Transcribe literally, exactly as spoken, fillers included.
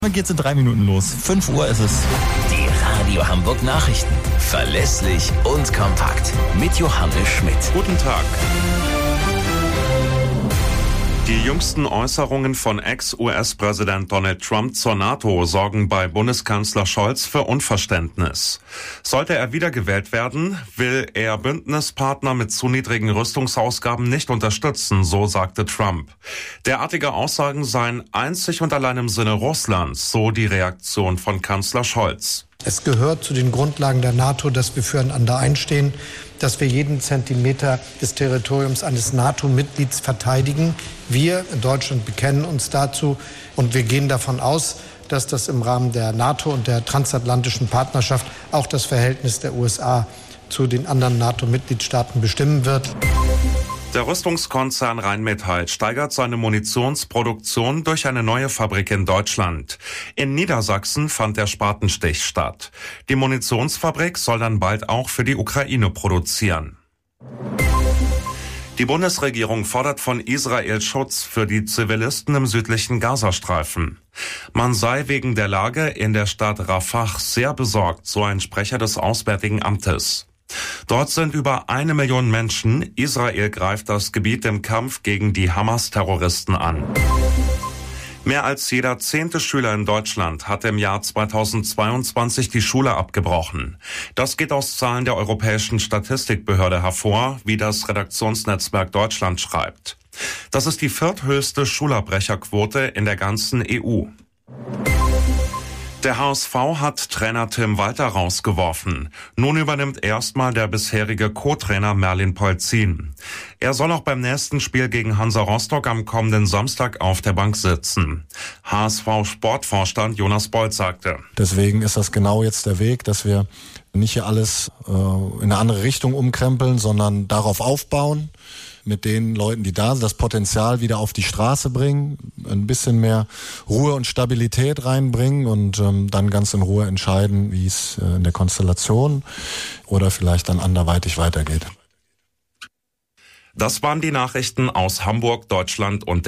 Dann geht's in drei Minuten los. fünf Uhr ist es. Die Radio Hamburg Nachrichten. Verlässlich und kompakt. Mit Johannes Schmidt. Guten Tag. Die jüngsten Äußerungen von Ex-U S-Präsident Donald Trump zur NATO sorgen bei Bundeskanzler Scholz für Unverständnis. Sollte er wiedergewählt werden, will er Bündnispartner mit zu niedrigen Rüstungsausgaben nicht unterstützen, so sagte Trump. Derartige Aussagen seien einzig und allein im Sinne Russlands, so die Reaktion von Kanzler Scholz. Es gehört zu den Grundlagen der NATO, dass wir füreinander einstehen, dass wir jeden Zentimeter des Territoriums eines NATO-Mitglieds verteidigen. Wir in Deutschland bekennen uns dazu und wir gehen davon aus, dass das im Rahmen der NATO und der transatlantischen Partnerschaft auch das Verhältnis der U S A zu den anderen NATO-Mitgliedstaaten bestimmen wird. Der Rüstungskonzern Rheinmetall steigert seine Munitionsproduktion durch eine neue Fabrik in Deutschland. In Niedersachsen fand der Spatenstich statt. Die Munitionsfabrik soll dann bald auch für die Ukraine produzieren. Die Bundesregierung fordert von Israel Schutz für die Zivilisten im südlichen Gazastreifen. Man sei wegen der Lage in der Stadt Rafah sehr besorgt, so ein Sprecher des Auswärtigen Amtes. Dort sind über eine Million Menschen. Israel greift das Gebiet im Kampf gegen die Hamas-Terroristen an. Mehr als jeder zehnte Schüler in Deutschland hat im Jahr zweitausendzweiundzwanzig die Schule abgebrochen. Das geht aus Zahlen der Europäischen Statistikbehörde hervor, wie das Redaktionsnetzwerk Deutschland schreibt. Das ist die vierthöchste Schulabbrecherquote in der ganzen E U. Der H S V hat Trainer Tim Walter rausgeworfen. Nun übernimmt erstmal der bisherige Co-Trainer Merlin Polzin. Er soll auch beim nächsten Spiel gegen Hansa Rostock am kommenden Samstag auf der Bank sitzen. H S V-Sportvorstand Jonas Bold sagte: Deswegen ist das genau jetzt der Weg, dass wir nicht hier alles äh, in eine andere Richtung umkrempeln, sondern darauf aufbauen, mit den Leuten, die da sind, das Potenzial wieder auf die Straße bringen, ein bisschen mehr Ruhe und Stabilität reinbringen und ähm, dann ganz in Ruhe entscheiden, wie es äh, in der Konstellation oder vielleicht dann anderweitig weitergeht. Das waren die Nachrichten aus Hamburg, Deutschland und